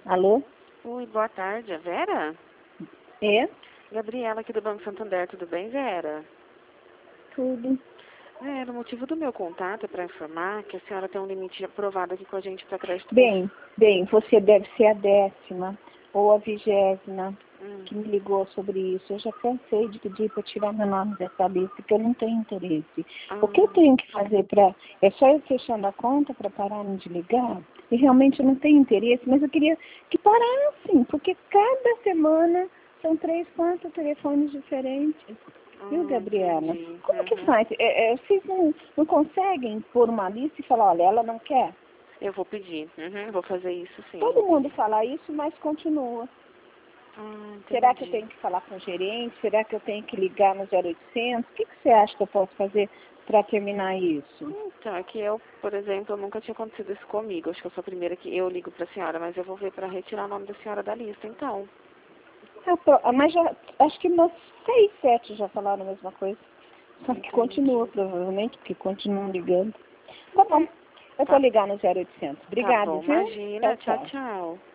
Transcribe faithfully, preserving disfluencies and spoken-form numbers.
Alô? Oi, boa tarde, é Vera? É? Gabriela aqui do Banco Santander, tudo bem, Vera? Tudo. Vera, o motivo do meu contato é para informar que a senhora tem um limite aprovado aqui com a gente para crédito. Bem, bem, você deve ser a décima ou a vigésima Hum. que me ligou sobre isso. Eu já cansei de pedir para tirar meu nome dessa lista, porque eu não tenho interesse. Ah. O que eu tenho que fazer para... É só eu fechando a conta para pararem de ligar? E realmente eu não tenho interesse, mas eu queria que parassem, porque cada semana são três, quatro telefones diferentes. Viu, Ah, Gabriela? entendi. Como que Uhum. faz? É, é, vocês não, não conseguem pôr uma lista e falar, olha, ela não quer? Eu vou pedir, uhum, vou fazer isso sim. Todo Vou... mundo fala isso, mas continua. Ah, entendi. Será que eu tenho que falar com o gerente? Será que eu tenho que ligar no zero oitocentos? O que, que você acha que eu posso fazer para terminar isso? Então, é que eu, por exemplo, nunca tinha acontecido isso comigo. Acho que eu sou a primeira que eu ligo para a senhora, mas eu vou ver para retirar o nome da senhora da lista, então. Eu tô- ah, mas já, acho que umas seis, sete já falaram a mesma coisa. Só que Entendi. continua, provavelmente, porque continuam ligando. Tá bom. Eu Tá, vou ligar no zero oitocentos. tá Obrigada, bom, viu? imagina. Tchau, Tchau, tchau. tchau.